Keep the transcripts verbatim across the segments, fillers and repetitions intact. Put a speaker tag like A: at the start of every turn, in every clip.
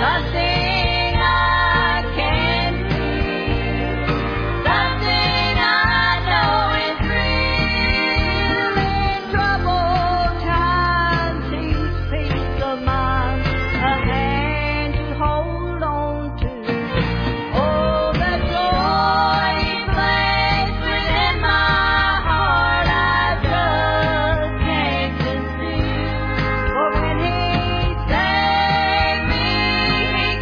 A: For when he saved me,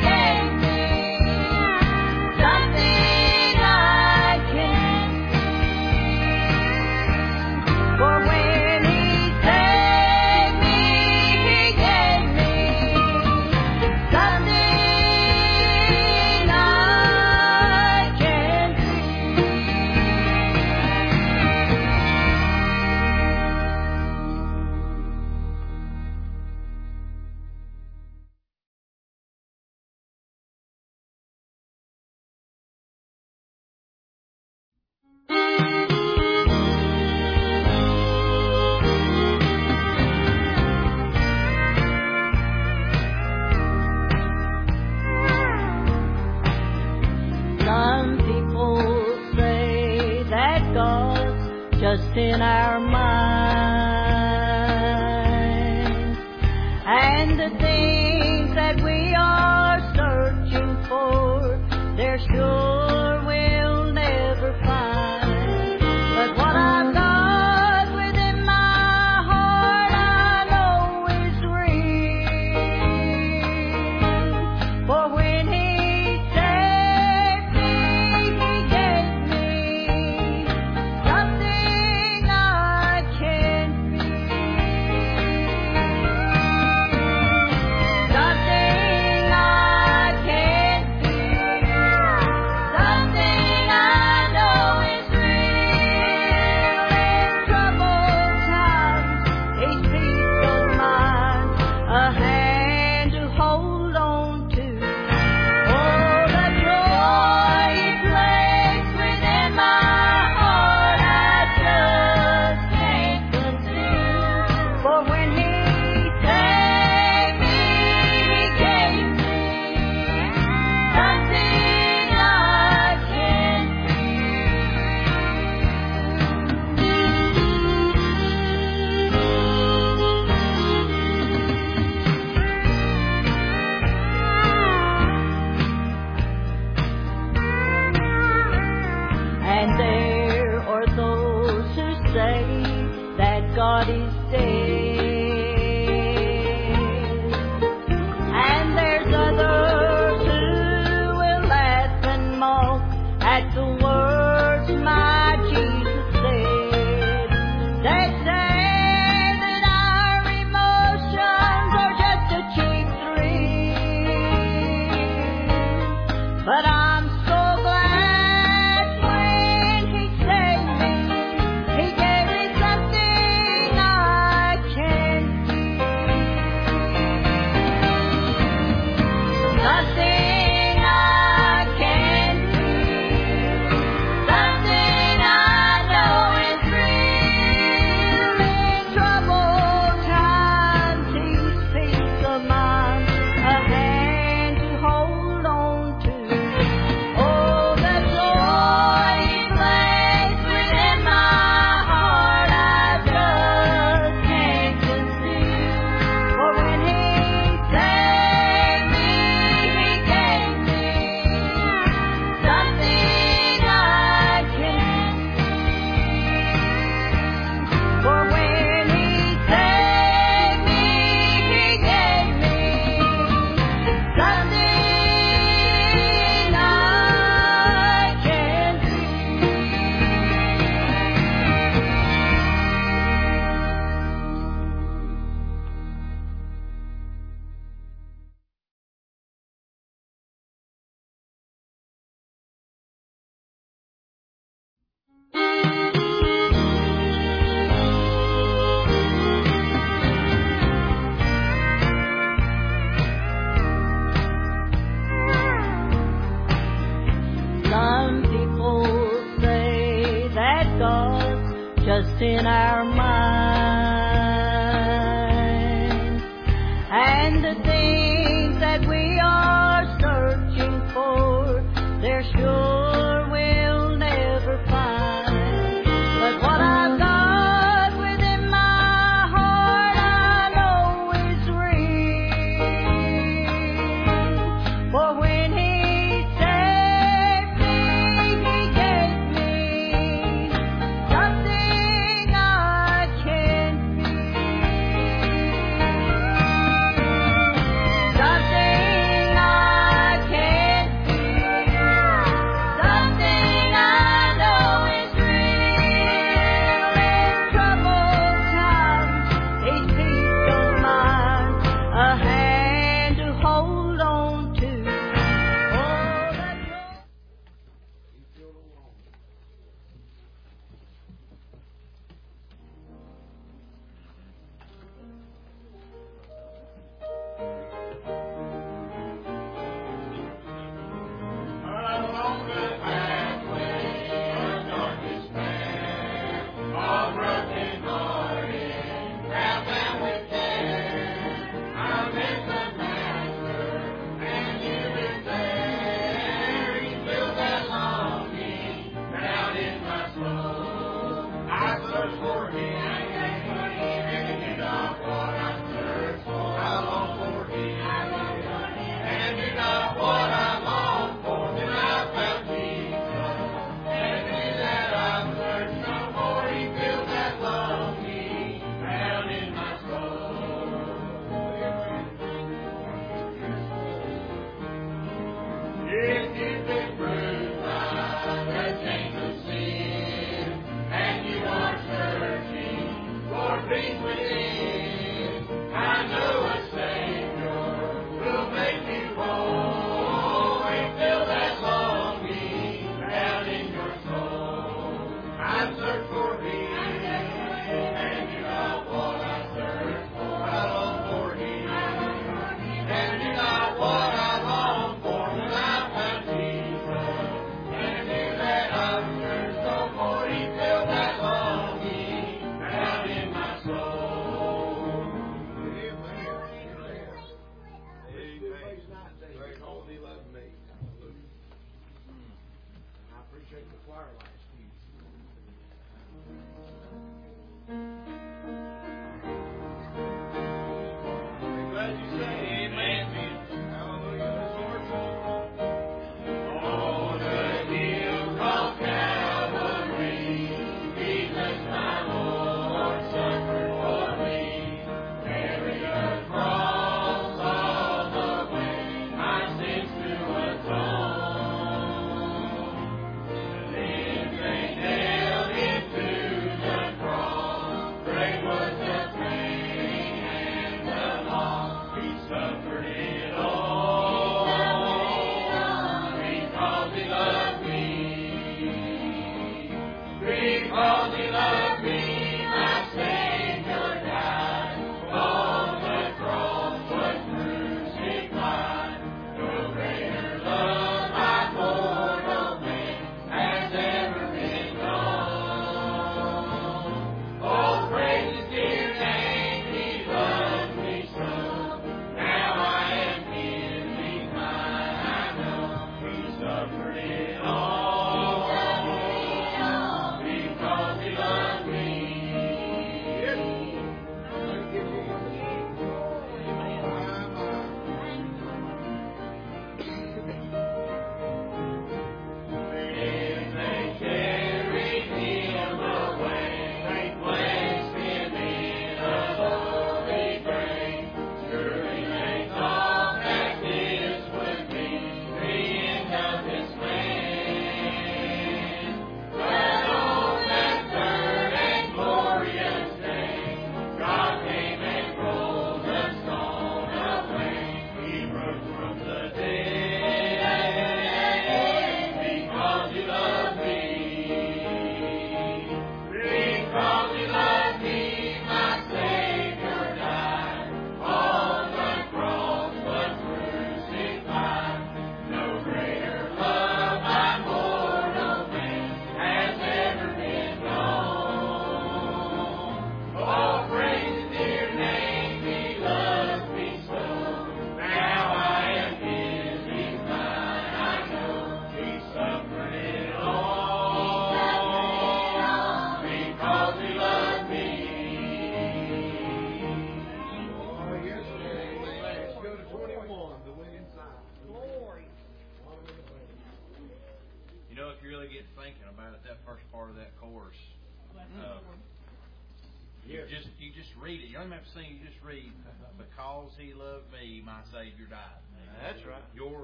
A: Because he loved me, my Savior died.
B: That's right.
A: Your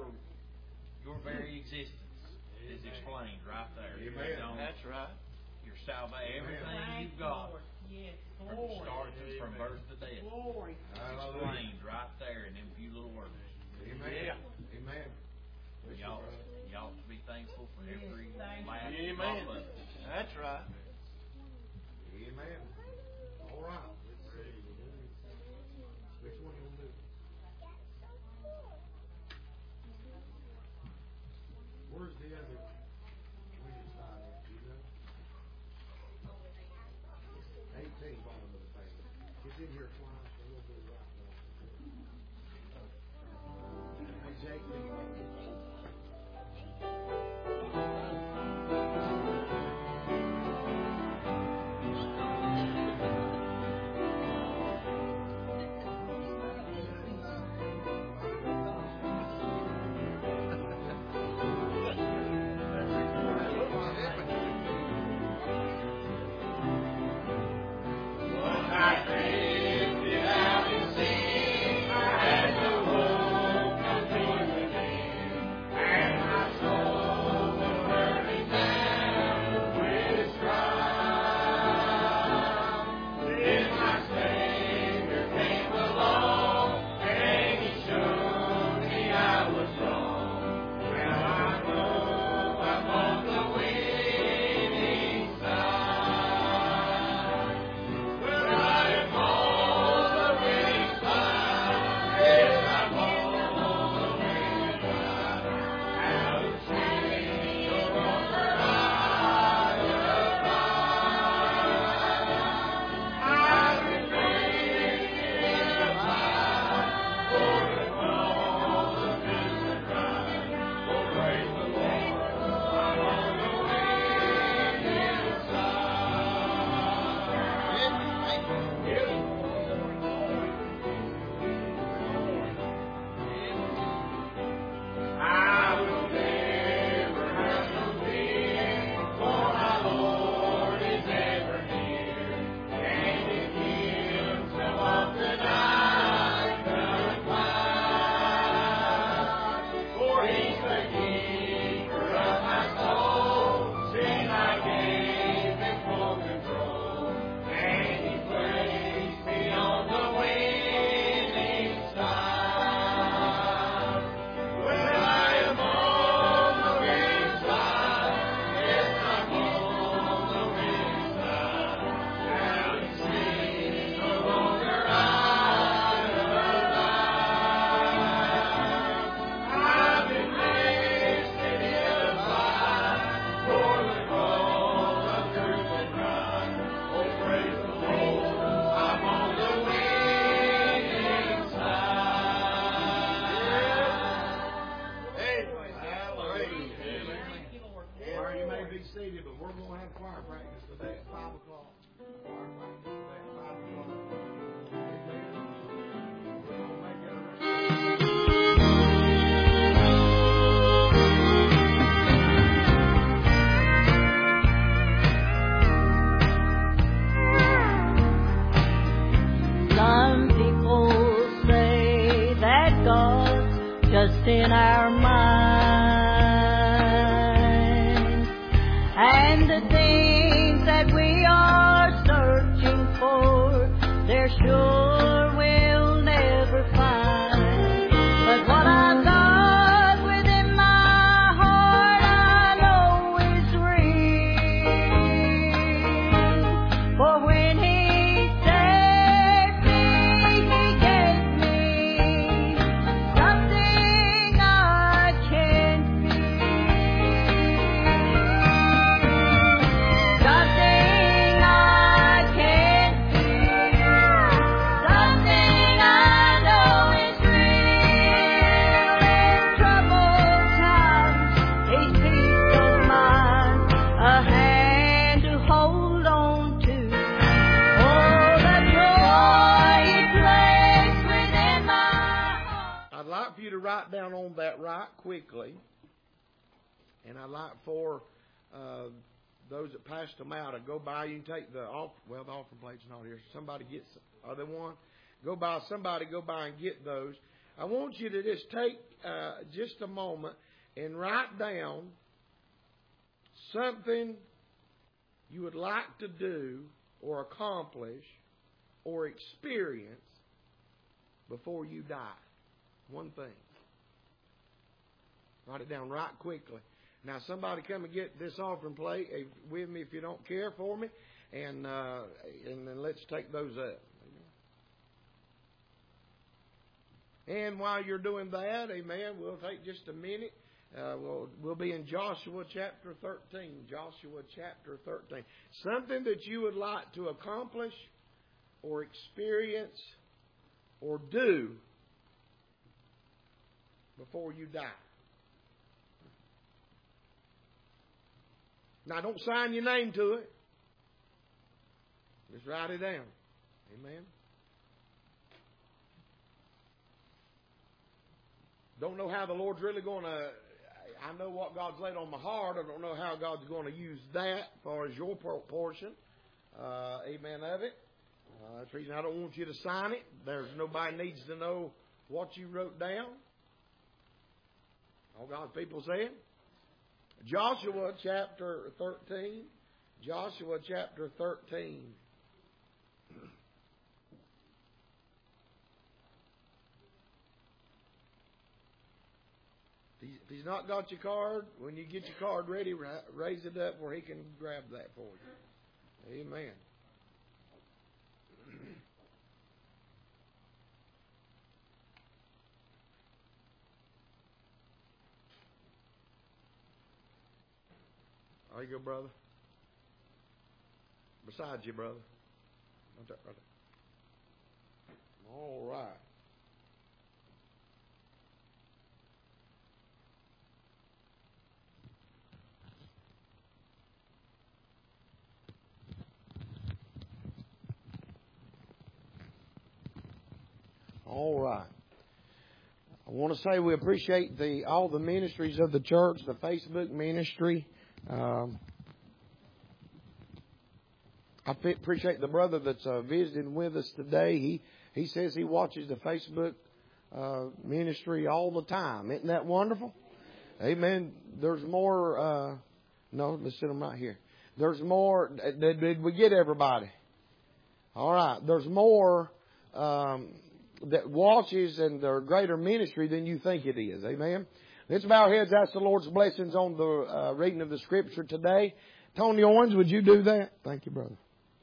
A: your very existence is explained right there.
B: Amen. That's right.
A: Your salvation, everything you've got,
C: yes.
A: from start from birth to death,
C: Glory.
A: explained right there in them few little words.
B: Amen. Yeah. Amen.
A: Y'all, y'all to be thankful for every last
B: Amen.
A: drop of it.
B: That's right. Amen. All right. Which one you want to do? Where's the other? Where's the side at? Do you know? eighteen bottom of the page. It's in here twice. A little bit right now. Page eighteen. need you, but we're going to have choir practice today at five o'clock. Choir practice today at five o'clock. Amen. We're going to make it a
C: Some people say that God's just in our minds, and the things that we are searching for, they're sure we'll never find. But what I've got within my heart, I know is real. For when He
B: write down on that right quickly, and I'd like for uh, those that passed them out to go by. You can take the off. Well, the offering plate's not here. Somebody gets. Are there one? Go by. Somebody go by and get those. I want you to just take uh, just a moment and write down something you would like to do or accomplish or experience before you die. One thing. Write it down right quickly. Now, somebody come and get this offering plate with me if you don't care for me, and uh, and then let's take those up. And while you're doing that, amen, we'll take just a minute. Uh, we'll, we'll be in Joshua chapter thirteen. Joshua chapter thirteen. Something that you would like to accomplish or experience or do before you die. Now, don't sign your name to it. Just write it down. Amen. Don't know how the Lord's really going to... I know what God's laid on my heart. I don't know how God's going to use that as far as your portion. Uh, amen of it. Uh, that's the reason I don't want you to sign it. There's nobody needs to know what you wrote down. All God's people saying? Joshua chapter thirteen. Joshua chapter thirteen. If he's not got your card, when you get your card ready, raise it up where he can grab that for you. Amen. There you go, brother. Beside you, brother. Right there, right there. All right. All right. I want to say we appreciate the all the ministries of the church, the Facebook ministry. Um, I appreciate the brother that's uh, visiting with us today. He he says he watches the Facebook uh, ministry all the time. Isn't that wonderful? Amen. There's more. Uh, no, let's sit them right here. There's more. Did, did we get everybody? All right. There's more um, that watches and their greater ministry than you think it is. Amen. Let's bow our heads, ask the Lord's blessings on the uh, reading of the Scripture today. Tony Owens, would you do that? Thank you, brother.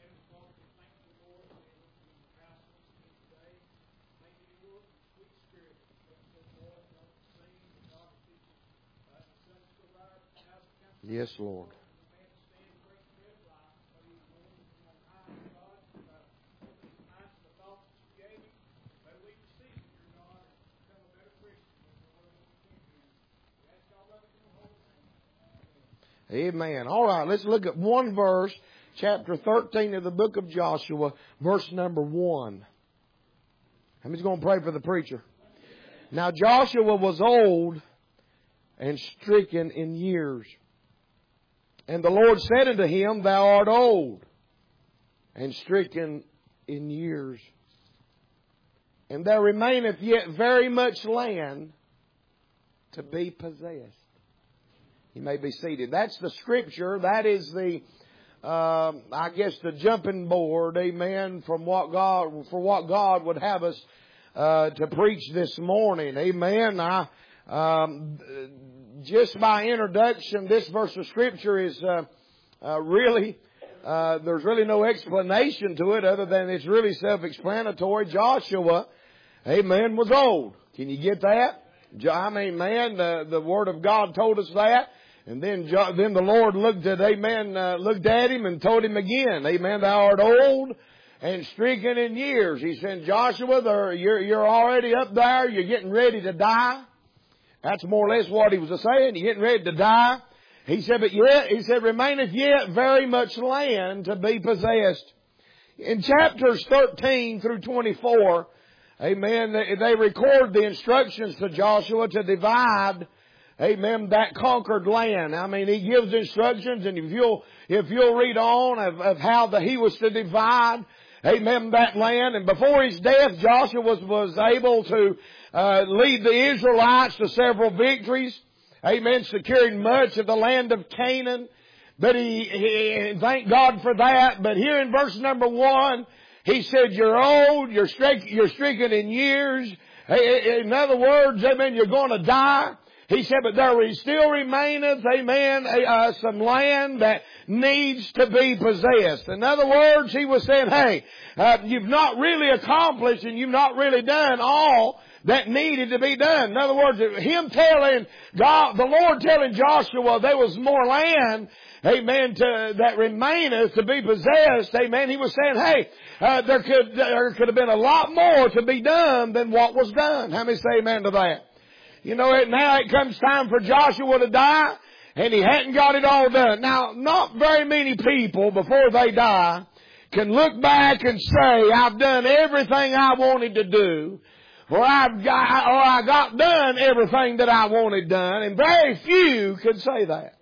B: Yes, Lord. Amen. All right, let's look at one verse, chapter thirteen of the book of Joshua, verse number one. How many's going to pray for the preacher? Now Joshua was old and stricken in years. And the Lord said unto him, Thou art old and stricken in years, and there remaineth yet very much land to be possessed. You may be seated. That's the scripture. That is the, uh, I guess, the jumping board, amen, from what God, for what God would have us uh, to preach this morning. Amen. I, um, just by introduction, this verse of scripture is uh, uh, really, uh, there's really no explanation to it other than it's really self-explanatory. Joshua, amen, was old. Can you get that? I mean, man, the, the Word of God told us that. And then, then the Lord looked at, amen, uh, looked at him and told him again, amen, thou art old and stricken in years. He said, Joshua, there, you're, you're already up there. You're getting ready to die. That's more or less what he was saying. You're getting ready to die. He said, but yet, he said, remaineth yet very much land to be possessed. In chapters thirteen through twenty-four, amen, they, they record the instructions to Joshua to divide, amen, that conquered land. I mean, he gives instructions, and if you'll, if you'll read on of, of how the, he was to divide, amen, that land. And before his death, Joshua was, was able to uh, lead the Israelites to several victories, amen, securing much of the land of Canaan. But he, he thank God for that. But here in verse number one, he said, you're old, you're, strick, you're stricken in years. In other words, amen, you're going to die. He said, but there still remaineth, amen, uh, some land that needs to be possessed. In other words, he was saying, hey, uh, you've not really accomplished and you've not really done all that needed to be done. In other words, him telling God, the Lord telling Joshua there was more land, amen, to, that remaineth to be possessed, amen. He was saying, hey, uh, there could, there could have been a lot more to be done than what was done. How many say amen to that? You know, now it comes time for Joshua to die, and he hadn't got it all done. Now, not very many people, before they die, can look back and say, I've done everything I wanted to do, or I've got, or I got done everything that I wanted done, and very few could say that.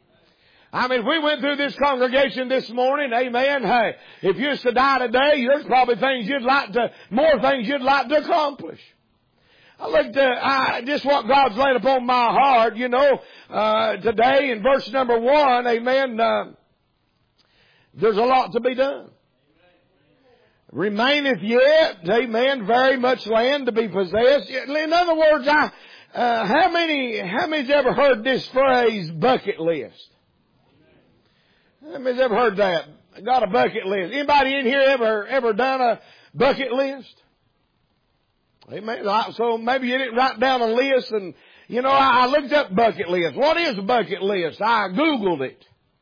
B: I mean, if we went through this congregation this morning, amen, hey, if you was to die today, there's probably things you'd like to, more things you'd like to accomplish. I looked at I, just what God's laid upon my heart, you know, uh, today in verse number one, amen, uh, there's a lot to be done. Remaineth yet, amen, very much land to be possessed. In other words, I, uh, how many, how many's ever heard this phrase, bucket list? How many's ever heard that? I got a bucket list. Anybody in here ever, ever done a bucket list? Amen. So maybe you didn't write down a list, and, you know, I looked up bucket list. What is a bucket list? I Googled it.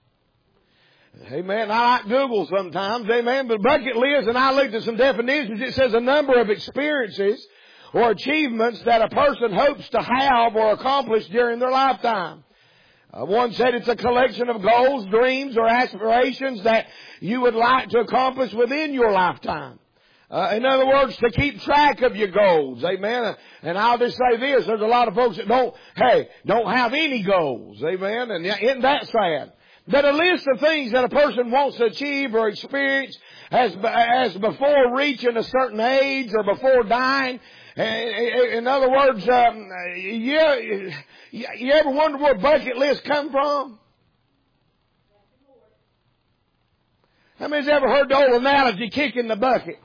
B: Amen. I like Google sometimes. Amen. But bucket list, and I looked at some definitions. It says a number of experiences or achievements that a person hopes to have or accomplish during their lifetime. Uh, one said it's a collection of goals, dreams, or aspirations that you would like to accomplish within your lifetime. Uh, in other words, to keep track of your goals. Amen. And I'll just say this. There's a lot of folks that don't, hey, don't have any goals. Amen. And isn't that sad? But a list of things that a person wants to achieve or experience as, as before reaching a certain age or before dying. In other words, um, you, you ever wonder where bucket lists come from? How many's ever heard the old analogy, kicking the bucket?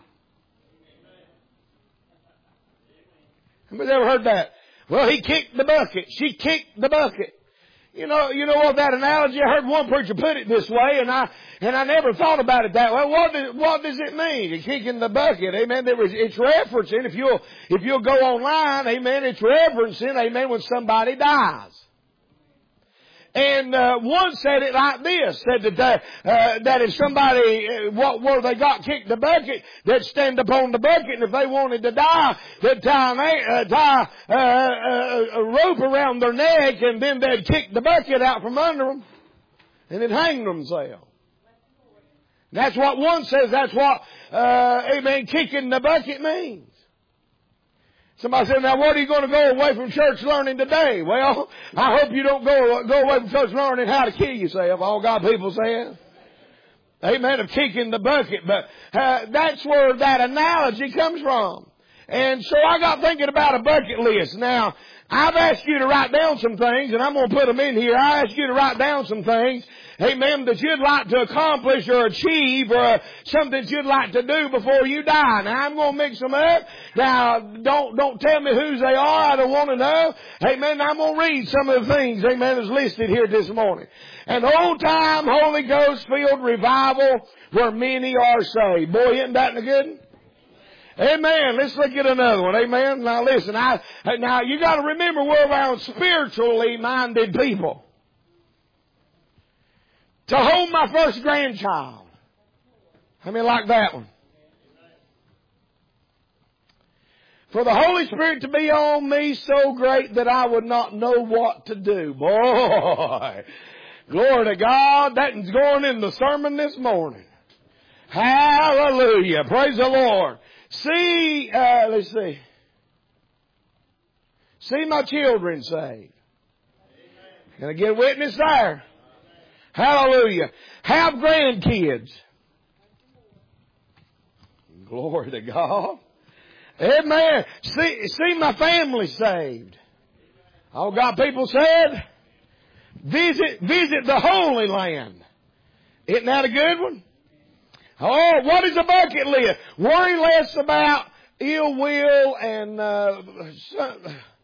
B: Who's ever heard that? Well, he kicked the bucket. She kicked the bucket. You know, you know what that analogy? I heard one preacher put it this way, and I and I never thought about it that way. What does what does it mean? Kicking the bucket, amen. There was it's referencing. If you'll if you'll go online, amen. It's referencing, amen, when somebody dies. And uh, one said it like this, said that uh, that if somebody, uh, what where they got kicked the bucket, they'd stand upon the bucket, and if they wanted to die, they'd tie, an, uh, tie uh, uh, a rope around their neck, and then they'd kick the bucket out from under them. and then hang themselves. That's what one says. That's what, uh, amen, kicking the bucket means. Somebody said, now what are you going to go away from church learning today? Well, I hope you don't go, go away from church learning how to kill yourself. All God people say. Amen, of kicking the bucket. But uh, that's where that analogy comes from. And so I got thinking about a bucket list. Now, I've asked you to write down some things, and I'm going to put them in here. I asked you to write down some things, amen, that you'd like to accomplish or achieve or uh, something that you'd like to do before you die. Now, I'm going to mix them up. Now, don't, don't tell me whose they are. I don't want to know. Amen. I'm going to read some of the things, amen, that's listed here this morning. An old-time Holy Ghost-filled revival where many are saved. Boy, isn't that a good one? Amen. Let's look at another one. Amen. Now listen, I, now you got to remember we're around spiritually minded people. To hold my first grandchild. How many like that one? For the Holy Spirit to be on me so great that I would not know what to do. Boy. Glory to God. That's going in the sermon this morning. Hallelujah. Praise the Lord. See, uh, let's see. See my children saved. Can I get a witness there? Hallelujah. Have grandkids. Glory to God. Amen. See, see my family saved. All God people said, visit, visit the Holy Land. Isn't that a good one? Oh, what is a bucket list? Worry less about ill will and, uh, some,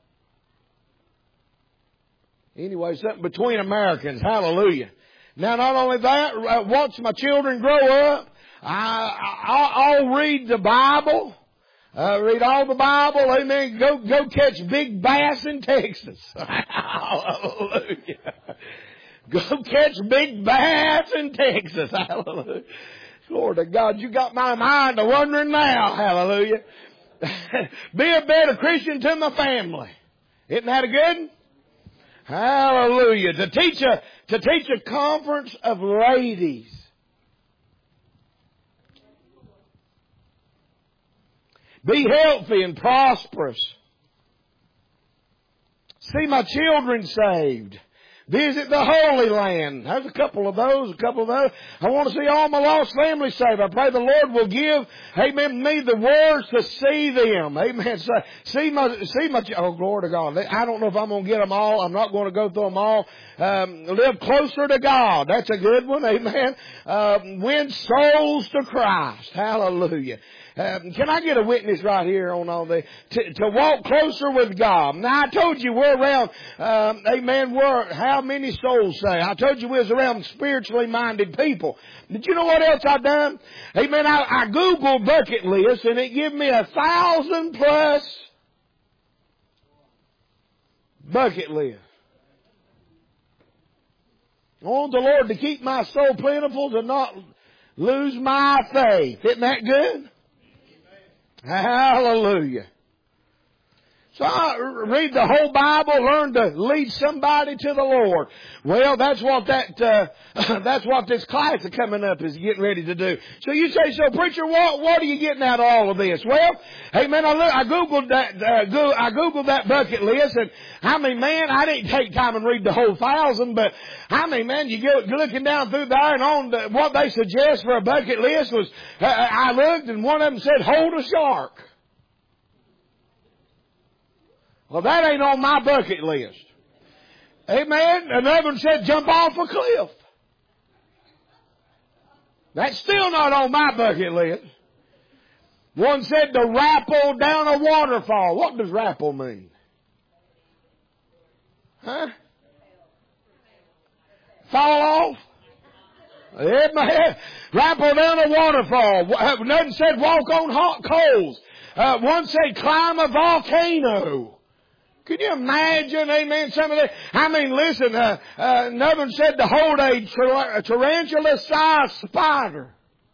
B: anyway, something between Americans. Hallelujah. Now, not only that, uh, watch my children grow up. I, I, I'll read the Bible. Uh, read all the Bible. Amen. Go, go catch big bass in Texas. Hallelujah. Go catch big bass in Texas. Hallelujah. Lord of God, you got my mind a wondering now. Hallelujah. Be a better Christian to my family. Isn't that a good one? Hallelujah. To teach a, to teach a conference of ladies. Be healthy and prosperous. See my children saved. Visit the Holy Land. There's a couple of those, a couple of those. I want to see all my lost family saved. I pray the Lord will give, amen, me the words to see them. Amen. So, see my, see my, oh, glory to God. I don't know if I'm going to get them all. I'm not going to go through them all. Um, live closer to God. That's a good one. Amen. Um, win souls to Christ. Hallelujah. Um, can I get a witness right here on all this? To, to walk closer with God. Now, I told you we're around, um, amen, we're, how many souls say? I told you we was around spiritually minded people. Did you know what else I done? Amen, I, I Googled bucket list and it gave me a thousand plus bucket list. I want the Lord to keep my soul plentiful, to not lose my faith. Isn't that good? Hallelujah. So I read the whole Bible, learn to lead somebody to the Lord. Well, that's what that, uh, that's what this class is coming up is getting ready to do. So you say, so preacher, what, what are you getting out of all of this? Well, hey man, I, look, I Googled that, uh, go, I Googled that bucket list and I mean, man, I didn't take time and read the whole thousand, but I mean, man, you go looking down through there and on the, what they suggest for a bucket list was, uh, I looked and one of them said, hold a shark. Well, that ain't on my bucket list. Amen. Another one said jump off a cliff. That's still not on my bucket list. One said to rappel down a waterfall. What does rappel mean? Huh? Fall off? Amen. Rappel down a waterfall. Nothing said walk on hot coals. Uh, one said climb a volcano. Can you imagine, amen, some of that? I mean, listen, uh, uh, another one said to hold a, tar- a tarantula-sized spider.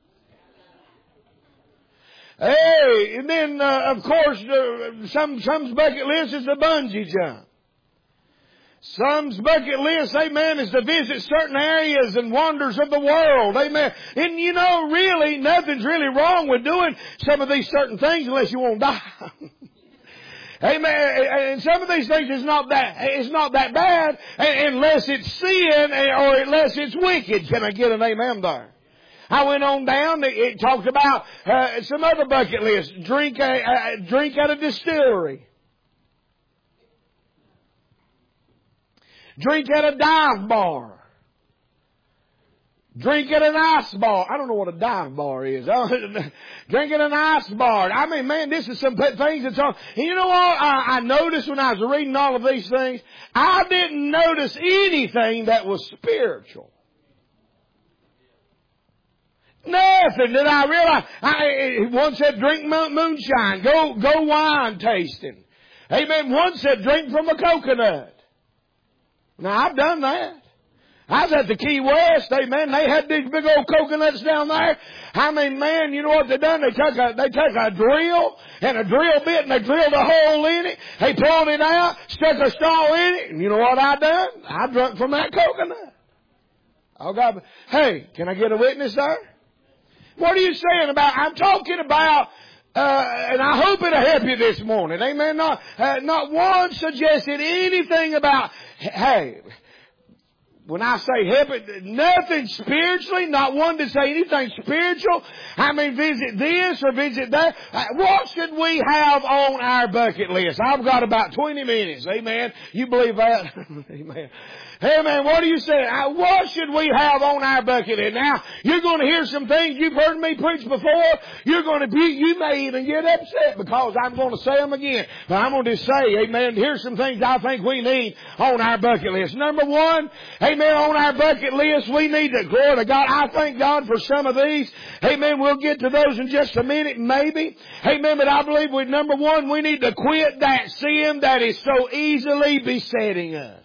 B: Hey, and then, uh, of course, uh, some, some bucket list is the bungee jump. Some's bucket list, amen, is to visit certain areas and wonders of the world, amen. And you know, really, nothing's really wrong with doing some of these certain things unless you won't die. Amen. And some of these things is not that, it's not that bad unless it's sin or unless it's wicked. Can I get an amen there? I went on down, it talked about uh, some other bucket lists. Drink a, uh, drink at a distillery. Drink at a dive bar. Drink at an ice bar. I don't know what a dive bar is. Drink at an ice bar. I mean, man, this is some things that's on. And you know what I, I noticed when I was reading all of these things? I didn't notice anything that was spiritual. Nothing did I realize. I, one said drink moonshine. Go, go wine tasting. Amen. One said drink from a coconut. Now, I've done that. I was at the Key West, amen. They had these big old coconuts down there. I mean, man, you know what they done? They took a, they took a drill and a drill bit and they drilled a hole in it. They pulled it out, stuck a straw in it. And you know what I done? I drunk from that coconut. Oh God. Hey, can I get a witness there? What are you saying about, I'm talking about, uh, and I hope it'll help you this morning. Amen. Not, uh, not one suggested anything about, hey, when I say help it, nothing spiritually, not one to say anything spiritual. I mean, visit this or visit that. What should we have on our bucket list? I've got about twenty minutes. Amen. You believe that? Amen. Hey man, what do you say? What should we have on our bucket list? Now, you're going to hear some things you've heard me preach before. You're going to be, you may even get upset because I'm going to say them again. But I'm going to just say, amen, here's some things I think we need on our bucket list. Number one, amen, on our bucket list, we need to, glory to God. I thank God for some of these. Amen, we'll get to those in just a minute, maybe. Amen, but I believe with number one, we need to quit that sin that is so easily besetting us.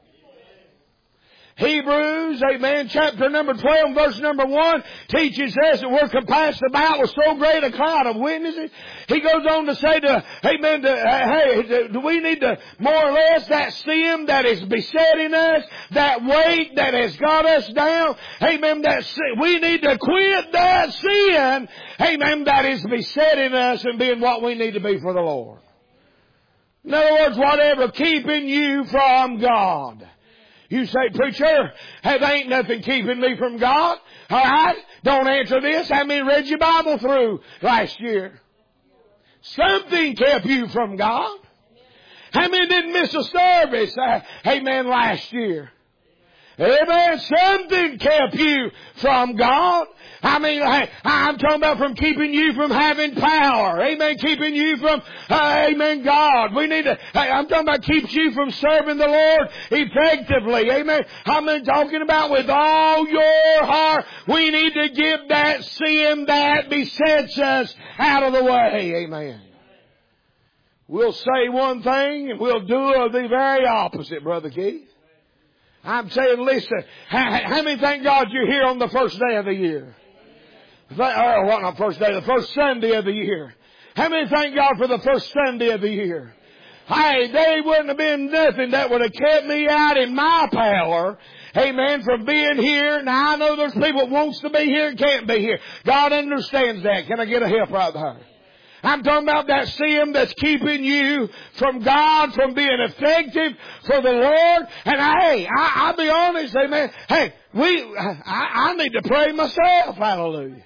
B: Hebrews, amen, chapter number twelve, verse number one, teaches us that we're compassed about with so great a cloud of witnesses. He goes on to say to, amen, to, hey, do we need to more or less that sin that is besetting us, that weight that has got us down, amen, that sin, we need to quit that sin, amen, that is besetting us and being what we need to be for the Lord. In other words, whatever keeping you from God. You say, preacher, hey, there ain't nothing keeping me from God. All right? Don't answer this. How many read your Bible through last year? Something kept you from God. How many didn't miss a service, uh, amen, last year? Amen. Something kept you from God. I mean, I, I'm talking about from keeping you from having power. Amen. Keeping you from, uh, amen, God. We need to, I'm talking about keeps you from serving the Lord effectively. Amen. I'm talking about with all your heart. We need to get that sin that besets us out of the way. Amen. We'll say one thing and we'll do the very opposite, Brother Keith. I'm saying, listen, how, how many thank God you're here on the first day of the year? Oh, what not first day, the first Sunday of the year. How many thank God for the first Sunday of the year? Hey, there wouldn't have been nothing that would have kept me out in my power, amen, from being here. Now, I know there's people that wants to be here and can't be here. God understands that. Can I get a help right there? I'm talking about that sin that's keeping you from God, from being effective for the Lord. And I, hey, I, I'll be honest, amen. Hey, we, I, I need to pray myself. Hallelujah.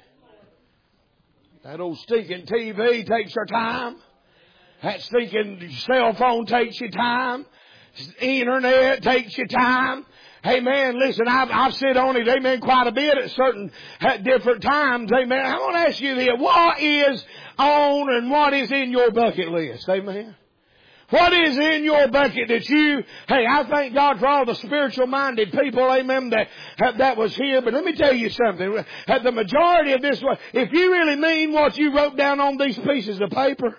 B: That old stinking T V takes your time. That stinking cell phone takes your time. Internet takes your time. Amen. Listen, I've, I've sit on it, amen, quite a bit at certain at different times. Amen. I want to ask you this. What is on and what is in your bucket list? Amen. What is in your bucket that you, hey, I thank God for all the spiritual minded people, amen, that, that was here. But let me tell you something. The majority of this, if you really mean what you wrote down on these pieces of paper,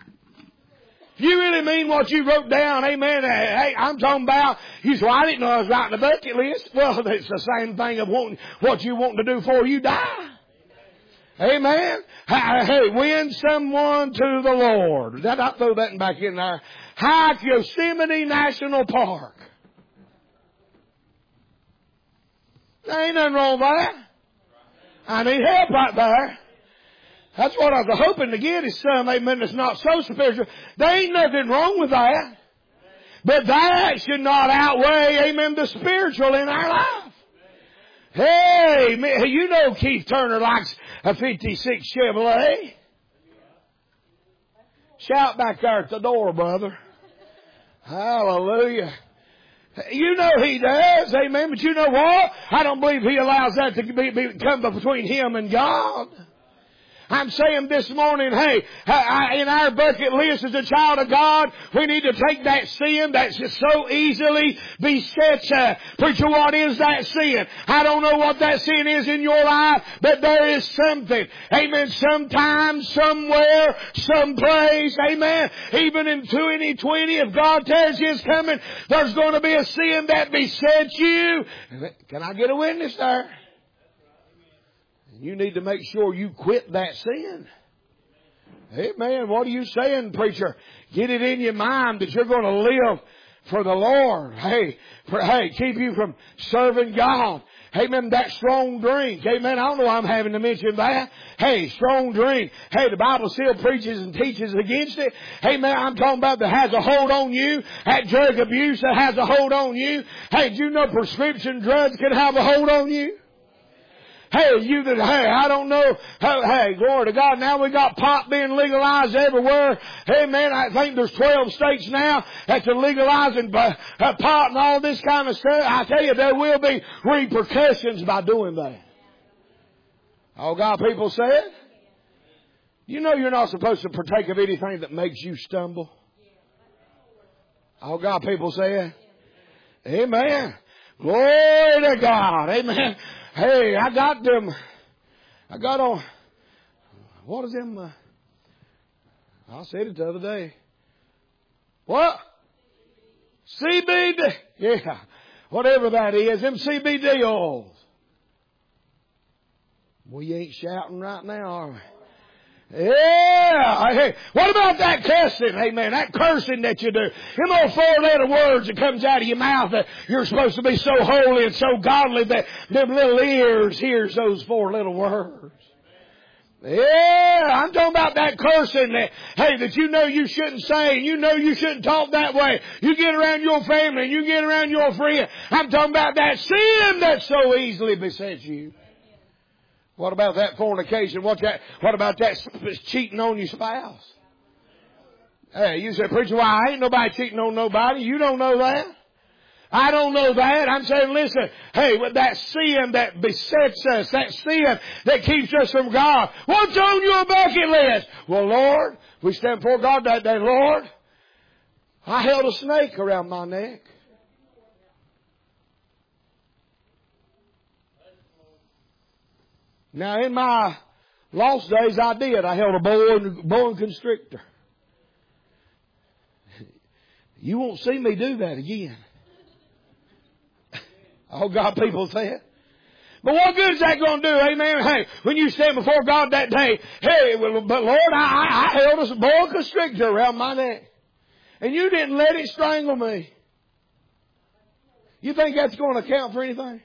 B: if you really mean what you wrote down, amen, hey, I'm talking about, you say, well, I didn't know I was writing a bucket list. Well, it's the same thing of wanting, what you want to do before you die. Amen. Hey, win someone to the Lord. Did I throw that back in there? Hike Yosemite National Park. There ain't nothing wrong with that. I need help right there. That's what I was hoping to get is some, amen, that's not so spiritual. There ain't nothing wrong with that. But that should not outweigh, amen, the spiritual in our life. Hey, you know Keith Turner likes a fifty-six Chevrolet. Shout back there at the door, brother. Hallelujah. You know he does, amen, but you know what? I don't believe he allows that to be, be, come between him and God. I'm saying this morning, hey, in our bucket list as a child of God, we need to take that sin that's just so easily besets us. Preacher, what is that sin? I don't know what that sin is in your life, but there is something. Amen. Sometime, somewhere, someplace, amen. Even in twenty twenty, if God tells you it's coming, there's going to be a sin that besets you. Can I get a witness there? You need to make sure you quit that sin. Amen. What are you saying, preacher? Get it in your mind that you're going to live for the Lord. Hey, for, hey, keep you from serving God. Amen. That strong drink. Amen. I don't know why I'm having to mention that. Hey, strong drink. Hey, the Bible still preaches and teaches against it. Amen. I'm talking about that has a hold on you. That drug abuse that has a hold on you. Hey, do you know prescription drugs can have a hold on you? Hey, you that, hey, I don't know. Hey, hey, glory to God. Now we got pot being legalized everywhere. Hey, man, I think there's twelve states now that are legalizing pot and all this kind of stuff. I tell you, there will be repercussions by doing that. Oh, God, people say it. You know you're not supposed to partake of anything that makes you stumble. Oh, God, people say it. Amen. Glory to God. Amen. Hey, I got them. I got on. What is them? Uh, I said it the other day. What? C B D. Yeah. Whatever that is. Them C B D oils. We ain't shouting right now, are we? Yeah. Hey, what about that cussing? Hey, man, that cursing that you do. Them old four-letter words that comes out of your mouth that you're supposed to be so holy and so godly that them little ears hears those four little words. Yeah, I'm talking about that cursing that, hey, that you know you shouldn't say, and you know you shouldn't talk that way. You get around your family and you get around your friend. I'm talking about that sin that so easily besets you. What about that fornication? What that? What about that cheating on your spouse? Hey, you say, preacher, why ain't nobody cheating on nobody? You don't know that. I don't know that. I'm saying, listen, hey, with that sin that besets us, that sin that keeps us from God, what's on your bucket list? Well, Lord, we stand before God that day, Lord, I held a snake around my neck. Now, in my lost days, I did. I held a boa, boa constrictor. You won't see me do that again. Oh, God, people say it. But what good is that going to do? Amen. Hey, when you stand before God that day, hey, well, but Lord, I, I held a boa constrictor around my neck. And you didn't let it strangle me. You think that's going to count for anything?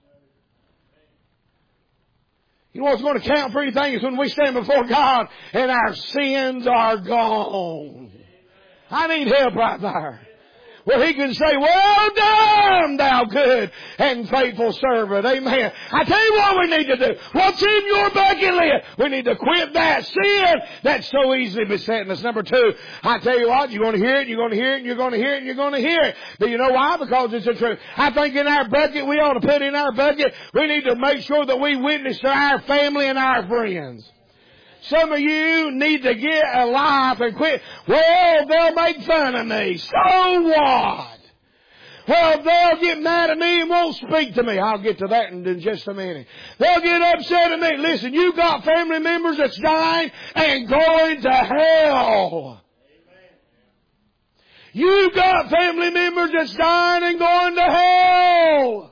B: You know what's going to count for anything is when we stand before God and our sins are gone. I need help right there. Well, He can say, well done, thou good and faithful servant. Amen. I tell you what we need to do. What's in your bucket list? We need to quit that sin that's so easily besetting us. Number two, I tell you what, you're going to hear it, you're going to hear it, and you're going to hear it, and you're going to hear it. But you know why? Because it's the truth. I think in our bucket, we ought to put in our bucket, we need to make sure that we witness to our family and our friends. Some of you need to get a life and quit. Well, they'll make fun of me. So what? Well, they'll get mad at me and won't speak to me. I'll get to that in just a minute. They'll get upset at me. Listen, you got family members that's dying and going to hell. You got family members that's dying and going to hell.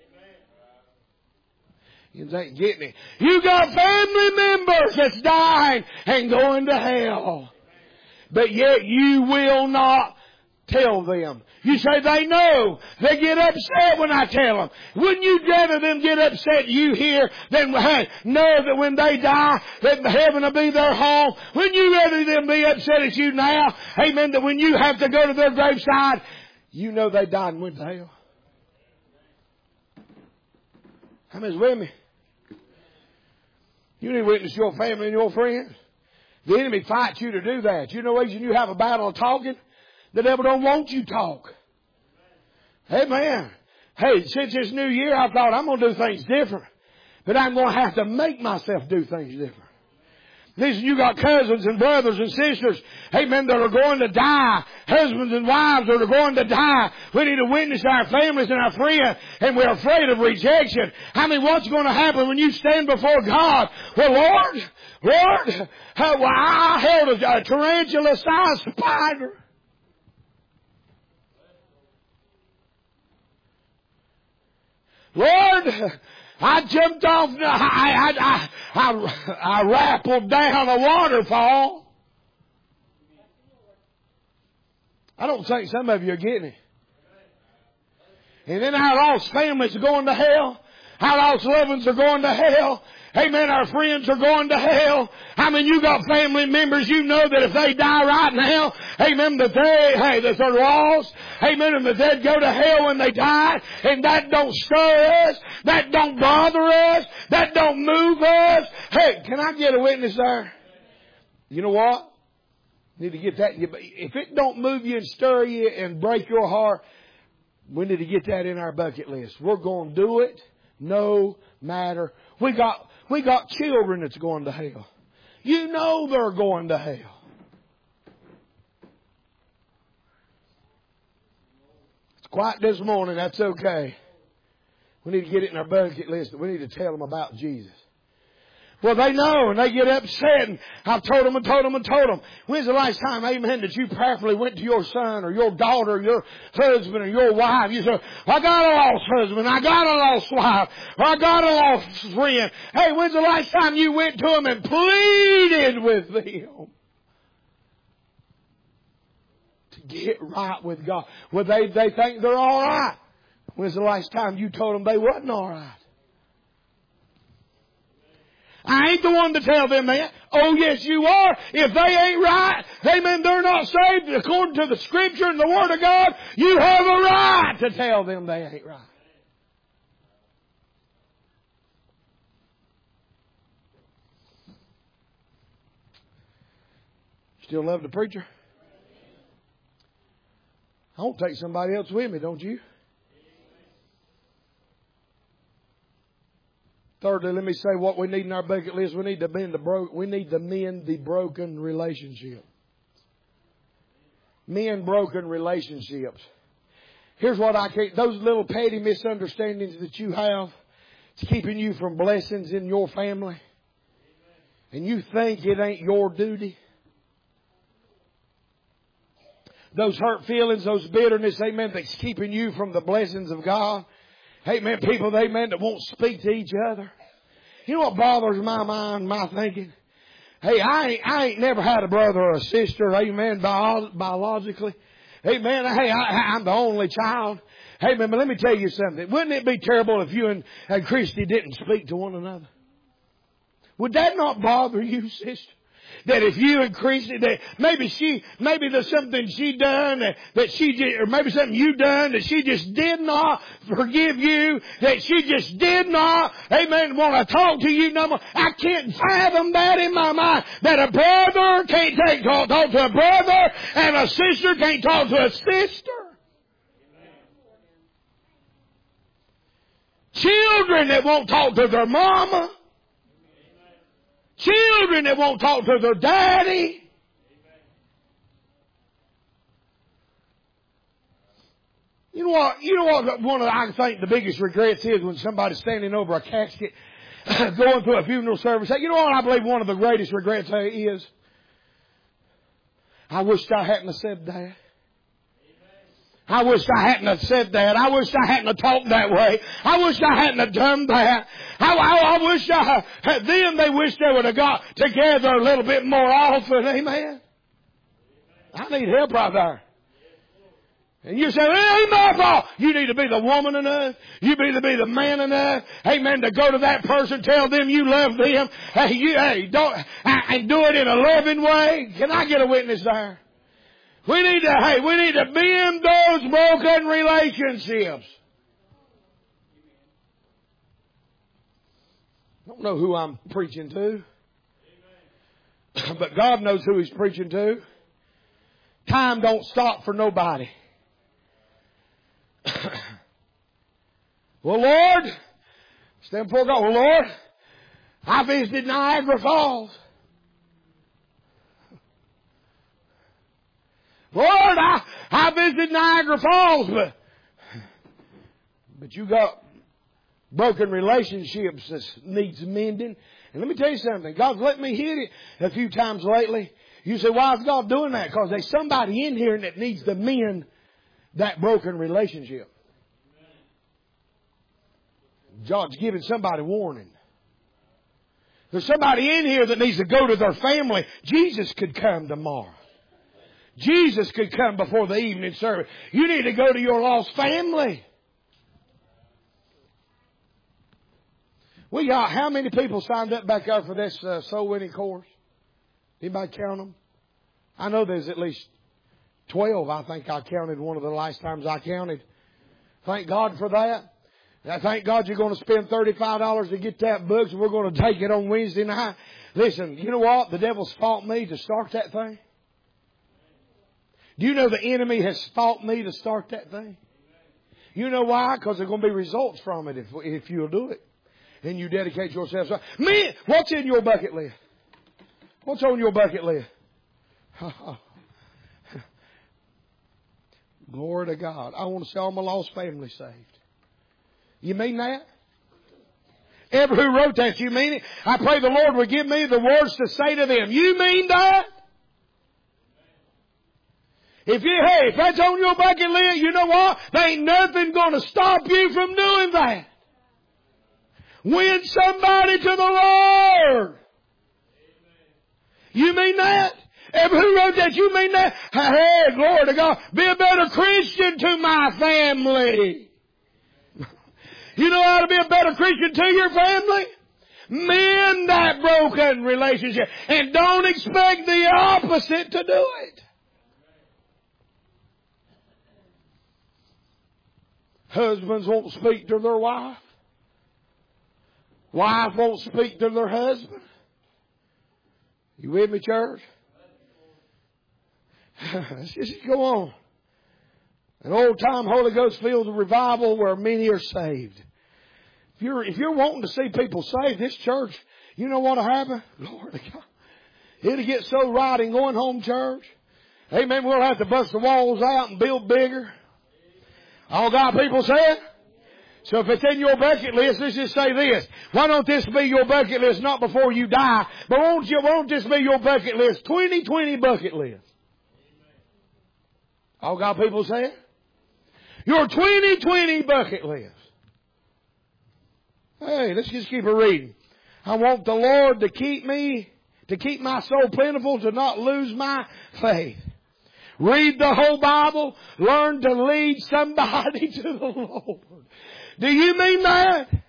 B: You ain't getting it. You got family members that's dying and going to hell. But yet you will not tell them. You say they know. They get upset when I tell them. Wouldn't you rather them get upset you here than hey, know that when they die that heaven will be their home? Wouldn't you rather them be upset at you now? Amen. That when you have to go to their graveside, you know they died and went to hell. How many's with me? You need to witness your family and your friends. The enemy fights you to do that. You know the reason you have a battle of talking? The devil don't want you to talk. Amen. Hey, since this new year, I thought I'm going to do things different. But I'm going to have to make myself do things different. Listen, you got cousins and brothers and sisters, amen, that are going to die. Husbands and wives that are going to die. We need to witness our families and our friends, and we're afraid of rejection. I mean, what's going to happen when you stand before God? Well, Lord, Lord, how, well, I held a, a tarantula-sized spider. Lord, I jumped off, I, I, I, I, I rappelled down a waterfall. I don't think some of you are getting it. And then our lost families are going to hell. Our lost loved ones are going to hell. Amen. Our friends are going to hell. I mean, you got family members, you know that if they die right now, amen, that they, hey, that they're lost. Amen. And that they'd go to hell when they die. And that don't stir us. That don't bother us. That don't move us. Hey, can I get a witness there? You know what? Need to get that. If it don't move you and stir you and break your heart, we need to get that in our bucket list. We're going to do it no matter. We got, we got children that's going to hell. You know they're going to hell. It's quiet this morning. That's okay. We need to get it in our bucket list. We need to tell them about Jesus. Well, they know, and they get upset, and I've told them and told them and told them. When's the last time, amen, that you prayerfully went to your son or your daughter or your husband or your wife? You said, I got a lost husband, I got a lost wife, or I got a lost friend. Hey, when's the last time you went to them and pleaded with them to get right with God? Well, they, they think they're all right. When's the last time you told them they wasn't all right? I ain't the one to tell them that. Oh, yes, you are. If they ain't right, amen, they're not saved according to the Scripture and the Word of God. You have a right to tell them they ain't right. Still love the preacher? I want to take somebody else with me, don't you? Thirdly, let me say what we need in our bucket list. We need to mend the bro- we need to mend the broken relationship. Mend broken relationships. Here's what I can't. Those little petty misunderstandings that you have, it's keeping you from blessings in your family, and you think it ain't your duty. Those hurt feelings, those bitterness, amen, that's keeping you from the blessings of God. Amen. People, amen, that won't speak to each other. You know what bothers my mind, my thinking? Hey, I ain't, I ain't never had a brother or a sister, amen, bio, biologically. Amen. Hey, I, I'm the only child. Amen. But let me tell you something. Wouldn't it be terrible if you and, and Christy didn't speak to one another? Would that not bother you, sister? That if you and Christy, that maybe she, maybe there's something she done that, that she did, or maybe something you done that she just did not forgive you, that she just did not, amen, want to talk to you no more. I can't fathom that in my mind, that a brother can't take, talk, talk to a brother, and a sister can't talk to a sister. Children that won't talk to their mama. Children that won't talk to their daddy. You know what? You know what? One of the, I think the biggest regrets is when somebody's standing over a casket, going through a funeral service. You know what? I believe one of the greatest regrets is. I wished I hadn't have said that. I wish I hadn't have said that. I wish I hadn't have talked that way. I wish I hadn't have done that. I, I, I wish I had, then they wish they would have got together a little bit more often. Amen. I need help right there. And you say, well, it ain't my fault. You need to be the woman enough. You need to be the man enough. Amen. To go to that person, tell them you love them. Hey, you, hey, don't, and do it in a loving way. Can I get a witness there? We need to, hey, we need to mend those broken relationships. I don't know who I'm preaching to. But God knows who He's preaching to. Time don't stop for nobody. Well, Lord, stand before God. Well, Lord, I visited Niagara Falls. Lord, I, I visited Niagara Falls, but, but you got broken relationships that needs mending. And let me tell you something. God's let me hit it a few times lately. You say, why is God doing that? Because there's somebody in here that needs to mend that broken relationship. God's giving somebody warning. There's somebody in here that needs to go to their family. Jesus could come tomorrow. Jesus could come before the evening service. You need to go to your lost family. We got how many people signed up back there for this uh, soul winning course? Anybody count them? I know there's at least twelve. I think I counted one of the last times I counted. Thank God for that. I thank God you're going to spend thirty-five dollars to get that book, so we're going to take it on Wednesday night. Listen, you know what? The devil's fought me to start that thing. Do you know the enemy has fought me to start that thing? You know why? Because there are going to be results from it if, if you'll do it. And you dedicate yourself. Man, what's in your bucket list? What's on your bucket list? Glory to God. I want to see all my lost family saved. You mean that? Ever who wrote that, you mean it? I pray the Lord will give me the words to say to them. You mean that? If you, hey, if that's on your bucket list, you know what? There ain't nothing going to stop you from doing that. Win somebody to the Lord. You mean that? Ever who wrote that? You mean that? Hey, glory to God. Be a better Christian to my family. You know how to be a better Christian to your family? Mend that broken relationship. And don't expect the opposite to do it. Husbands won't speak to their wife. Wife won't speak to their husband. You with me, church? Let's just go on. An old time Holy Ghost filled revival where many are saved. If you're, if you're wanting to see people saved, this church, you know what'll happen? Lord God. It'll get so right in going home church. Amen. We'll have to bust the walls out and build bigger. All God people said? So if it's in your bucket list, let's just say this. Why don't this be your bucket list not before you die, but won't you, won't this be your bucket list? twenty twenty bucket list. All God people say? Your twenty twenty bucket list. Hey, let's just keep it reading. I want the Lord to keep me, to keep my soul plentiful, to not lose my faith. Read the whole Bible. Learn to lead somebody to the Lord. Do you mean that? Amen.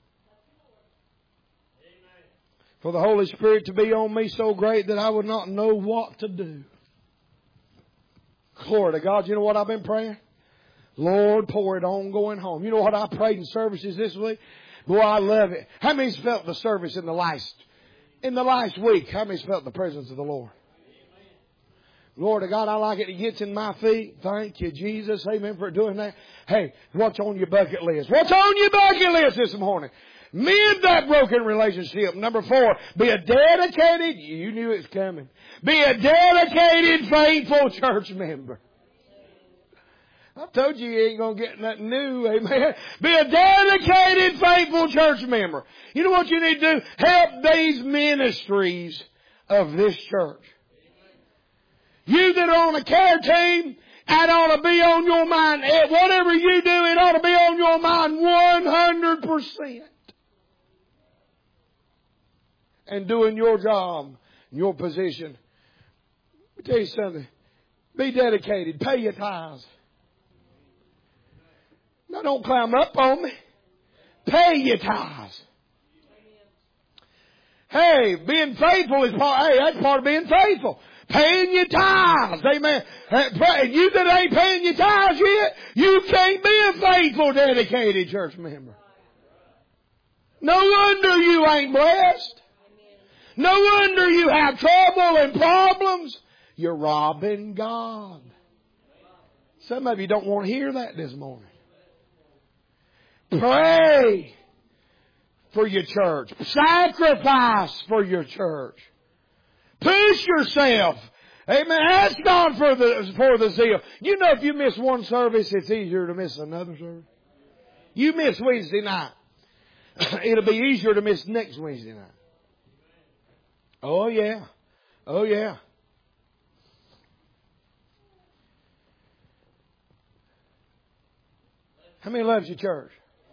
B: For the Holy Spirit to be on me so great that I would not know what to do. Glory to God. You know what I've been praying? Lord, pour it on going home. You know what I prayed in services this week? Boy, I love it. How many's felt the service in the last, in the last week? How many's felt the presence of the Lord? Glory to God, I like it. It gets in my feet. Thank you, Jesus. Amen for doing that. Hey, what's on your bucket list? What's on your bucket list this morning? Mend that broken relationship. Number four, be a dedicated, you knew it was coming, be a dedicated, faithful church member. I told you you ain't going to get nothing new, amen. Be a dedicated, faithful church member. You know what you need to do? Help these ministries of this church. You that are on a care team, that ought to be on your mind. Whatever you do, it ought to be on your mind one hundred percent. And doing your job, your position. Let me tell you something. Be dedicated. Pay your tithes. Now don't climb up on me. Pay your tithes. Hey, being faithful is part, hey, that's part of being faithful. Paying your tithes. Amen. And you that ain't paying your tithes yet, you can't be a faithful, dedicated church member. No wonder you ain't blessed. No wonder you have trouble and problems. You're robbing God. Some of you don't want to hear that this morning. Pray for your church. Sacrifice for your church. Push yourself. Amen. Ask God for the, for the zeal. You know, if you miss one service, it's easier to miss another service. You miss Wednesday night. It'll be easier to miss next Wednesday night. Oh yeah. Oh yeah. How many loves your church?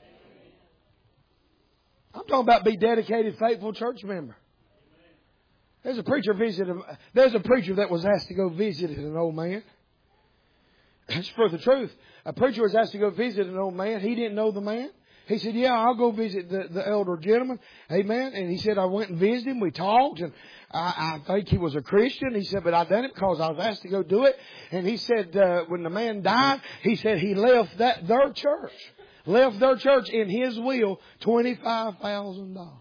B: I'm talking about be dedicated, faithful church member. There's a preacher visited. There's a preacher that was asked to go visit an old man. That's for the truth. A preacher was asked to go visit an old man. He didn't know the man. He said, yeah, I'll go visit the, the elder gentleman. Amen. And he said, I went and visited him. We talked. And I, I think he was a Christian. He said, but I done it because I was asked to go do it. And he said, uh, when the man died, he said he left that their church. Left their church in his will twenty-five thousand dollars.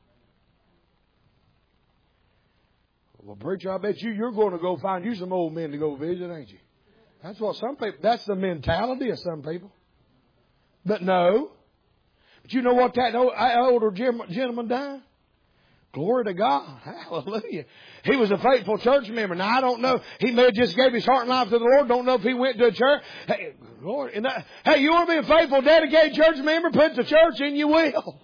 B: Well, preacher, I bet you you're going to go find you some old men to go visit, ain't you? That's what some people, that's the mentality of some people. But no. But you know what that older gentleman died? Glory to God. Hallelujah. He was a faithful church member. Now, I don't know. He may have just gave his heart and life to the Lord. Don't know if he went to a church. Hey, Lord, and that, hey, you want to be a faithful, dedicated church member? Put the church in your will.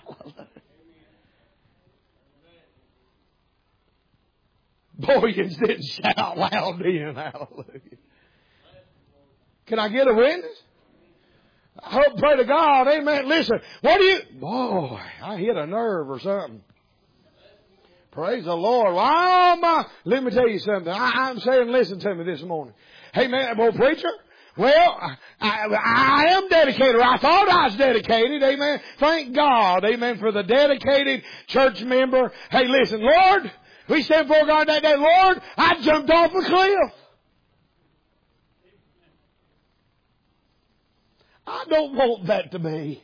B: Boy, you didn't shout loud then. Hallelujah. Can I get a witness? I hope, pray to God. Amen. Listen, what do you... Boy, I hit a nerve or something. Praise the Lord. Well, my, let me tell you something. I, I'm saying, listen to me this morning. Hey, man, well, preacher, well, I, I am dedicated. Or I thought I was dedicated. Amen. Thank God. Amen. For the dedicated church member. Hey, listen, Lord, we stand before God that day. Lord, I jumped off a cliff. I don't want that to be.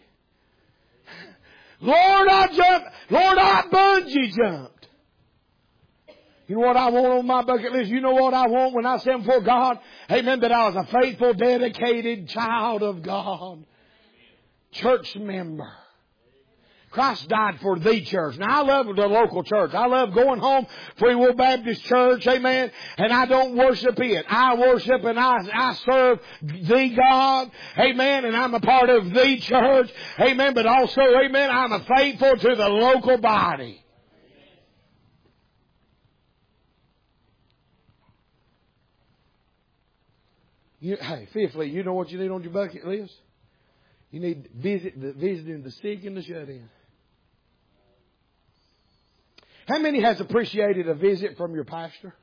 B: Lord, I jumped. Lord, I bungee jumped. You know what I want on my bucket list? You know what I want when I stand before God? Amen. That I was a faithful, dedicated child of God. Church member. Christ died for the church. Now, I love the local church. I love going home, Free Will Baptist Church, amen, and I don't worship it. I worship and I, I serve the God, amen, and I'm a part of the church, amen, but also, amen, I'm a faithful to the local body. You, hey, fifthly, you know what you need on your bucket list? You need visit the, visiting the sick and the shut-in. How many has appreciated a visit from your pastor?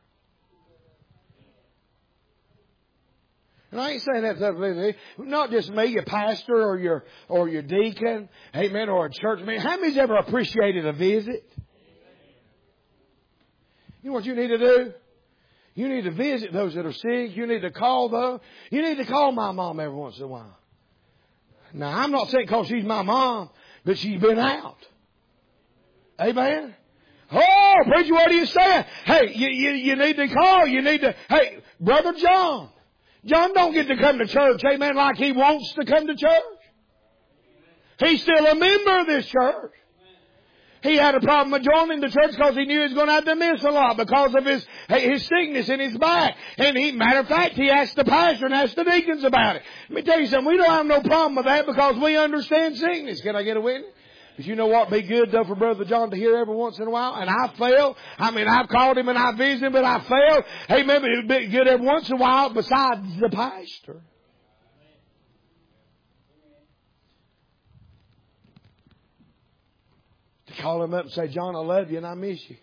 B: And I ain't saying that not just me, your pastor or your or your deacon, amen, or a church man. How many's ever appreciated a visit? You know what you need to do? You need to visit those that are sick. You need to call those. You need to call my mom every once in a while. Now, I'm not saying because she's my mom, but she's been out. Amen? Oh, preacher, what are you saying? Hey, you, you, you need to call. You need to, hey, Brother John. John don't get to come to church, amen, like he wants to come to church. He's still a member of this church. He had a problem with joining the church because he knew he was going to have to miss a lot because of his his sickness in his back. And he, matter of fact, he asked the pastor and asked the deacons about it. Let me tell you something. We don't have no problem with that because we understand sickness. Can I get a witness? But you know what? Be good though for Brother John to hear every once in a while. And I fail. I mean, I've called him and I visited him, but I failed. Hey, maybe it'd be good every once in a while besides the pastor. To call him up and say, John, I love you and I miss you.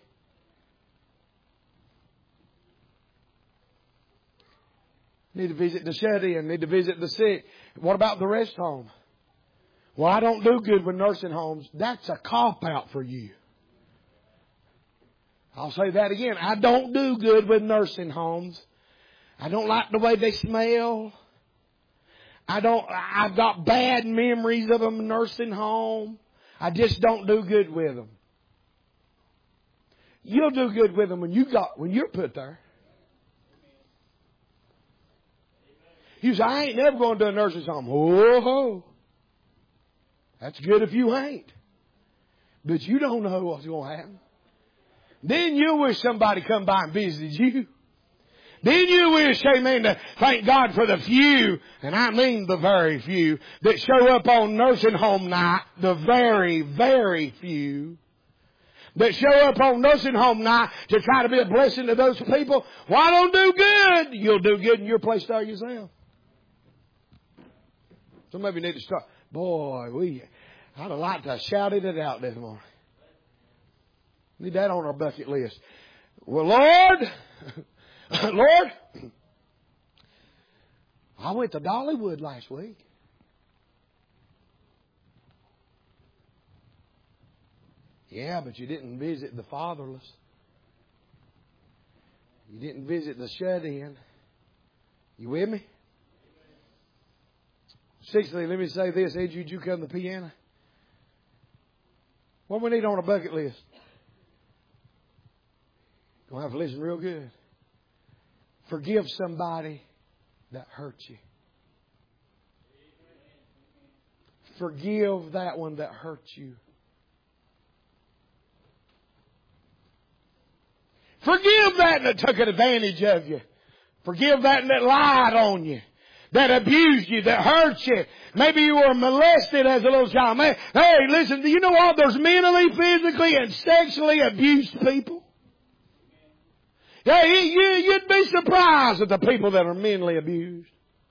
B: Need to visit the shut-in. Need to visit the sick. What about the rest home? Well, I don't do good with nursing homes. That's a cop-out for you. I'll say that again. I don't do good with nursing homes. I don't like the way they smell. I don't, I've got bad memories of a nursing home. I just don't do good with them. You'll do good with them when you got, when you're put there. You say, I ain't never going to a nursing home. Oh, that's good if you ain't. But you don't know what's going to happen. Then you wish somebody come by and visited you. Then you wish, amen, to thank God for the few, and I mean the very few, that show up on nursing home night, the very, very few, that show up on nursing home night to try to be a blessing to those people. Why don't do good? You'll do good in your place there yourself. Some of you need to start. Boy, we, I'd have liked to have shouted it out this morning. Need that on our bucket list. Well, Lord, Lord, I went to Dollywood last week. Yeah, but you didn't visit the fatherless. You didn't visit the shut-in. You with me? Sixthly, let me say this. Ed, did you come to the piano? What do we need on our bucket list? You're going to have to listen real good. Forgive somebody that hurt you. Forgive that one that hurt you. Forgive that that took advantage of you. Forgive that that lied on you. That abused you, that hurt you. Maybe you were molested as a little child. Hey, listen, do you know what? There's mentally, physically, and sexually abused people. Yeah, you, you'd be surprised at the people that are mentally abused.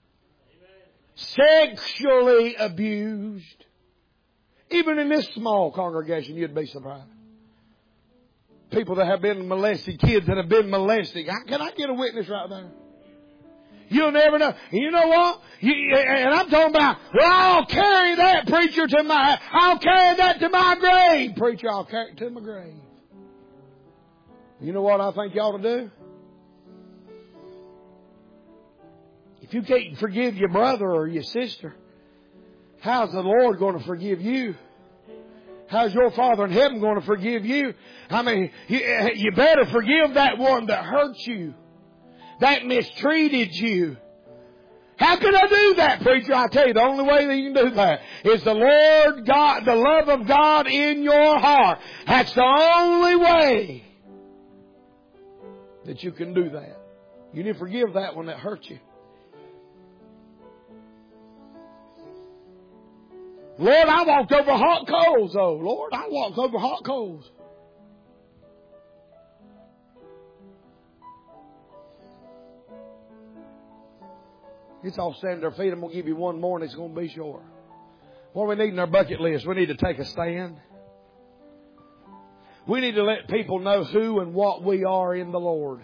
B: Sexually abused. Even in this small congregation, you'd be surprised. People that have been molested, kids that have been molested. Can I get a witness right there? You'll never know. You know what? You, and I'm talking about, well, I'll carry that, preacher, to my, I'll carry that to my grave. Preacher, I'll carry it to my grave. You know what I think you ought to do? If you can't forgive your brother or your sister, how's the Lord going to forgive you? How's your Father in heaven going to forgive you? I mean, you, you better forgive that one that hurt you, that mistreated you. How can I do that, preacher? I tell you, the only way that you can do that is the Lord God, the love of God in your heart. That's the only way that you can do that. You need to forgive that one that hurt you. Lord, I walked over hot coals, though. Lord, I walked over hot coals. It's all standing to their feet. I'm going to give you one more and it's going to be short. What do we need in our bucket list? We need to take a stand. We need to let people know who and what we are in the Lord.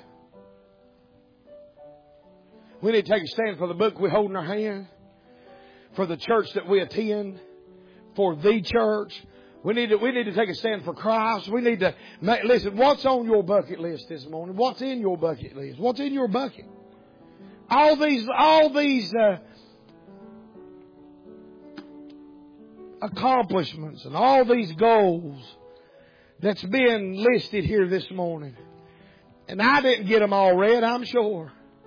B: We need to take a stand for the book we hold in our hand, for the church that we attend, for the church. We need to, we need to take a stand for Christ. We need to make, listen, what's on your bucket list this morning? What's in your bucket list? What's in your bucket? All these, all these uh, accomplishments and all these goals that's been listed here this morning. And I didn't get them all read, I'm sure.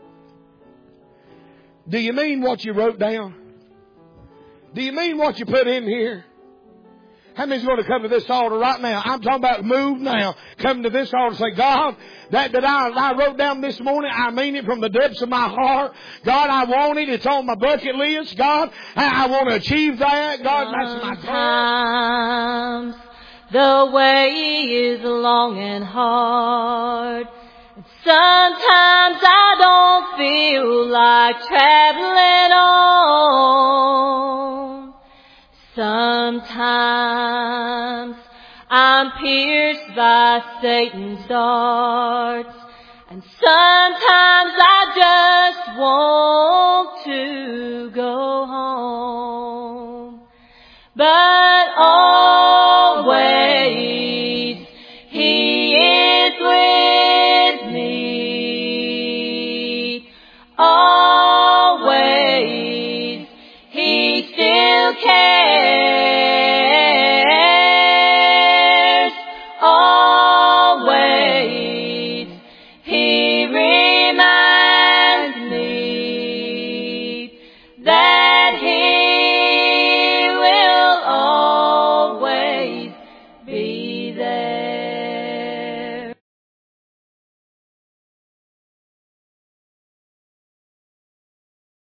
B: Do you mean what you wrote down? Do you mean what you put in here? How many's going to come to this altar right now? I'm talking about move now. Come to this altar and say, God, that that I, I wrote down this morning, I mean it from the depths of my heart. God, I want it. It's on my bucket list. God, I, I want to achieve that. God, that's my prayer.
C: Sometimes the way is long and hard. Sometimes I don't feel like traveling on. Sometimes I'm pierced by Satan's darts. And sometimes I just want to go home. but always He is with me. Always He still cares.